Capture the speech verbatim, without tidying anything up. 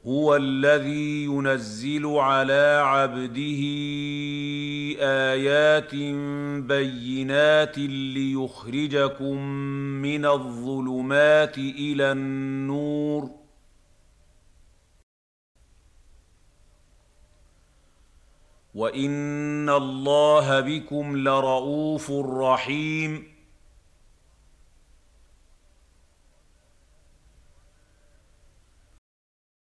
هو الذي ينزل على عبده آيات بينات ليخرجكم من الظلمات إلى النور، وإن الله بكم لرءوف رحيم.